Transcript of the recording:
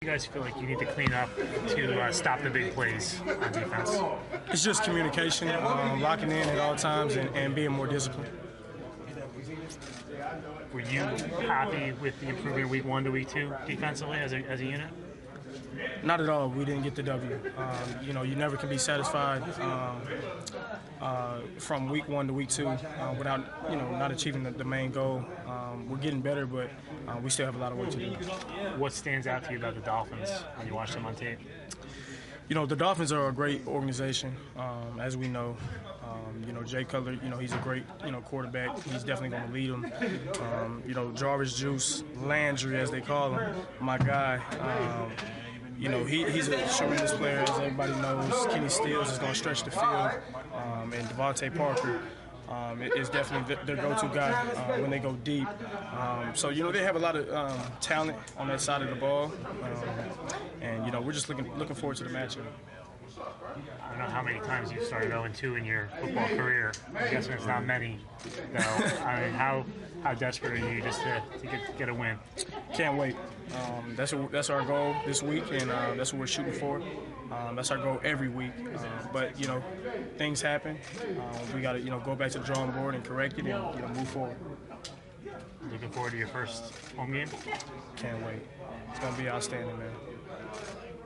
You guys feel like you need to clean up to stop the big plays on defense? It's just communication, locking in at all times, and being more disciplined. Were you happy with the improvement week 1 to week 2 defensively as a unit? Not at all. We didn't get the W. You never can be satisfied from week 1 to week 2 without, not achieving the main goal. We're getting better, but we still have a lot of work to do. What stands out to you about the Dolphins when you watch them on tape? The Dolphins are a great organization, as we know. Jay Cutler, he's a great, quarterback. He's definitely going to lead them. Jarvis Juice, Landry, as they call him, my guy. He's a tremendous player, as everybody knows. Kenny Stills is going to stretch the field, and Devontae Parker is definitely their go-to guy when they go deep. They have a lot of talent on that side of the ball, and we're just looking forward to the matchup. I don't know how many times you've started 0-2 in your football career. I'm guessing it's not many, though. How desperate are you just to get a win? Can't wait. That's our goal this week, and that's what we're shooting for. That's our goal every week. But things happen. We got to go back to the drawing board and correct it, and move forward. Looking forward to your first home game? Can't wait. It's gonna be outstanding, man.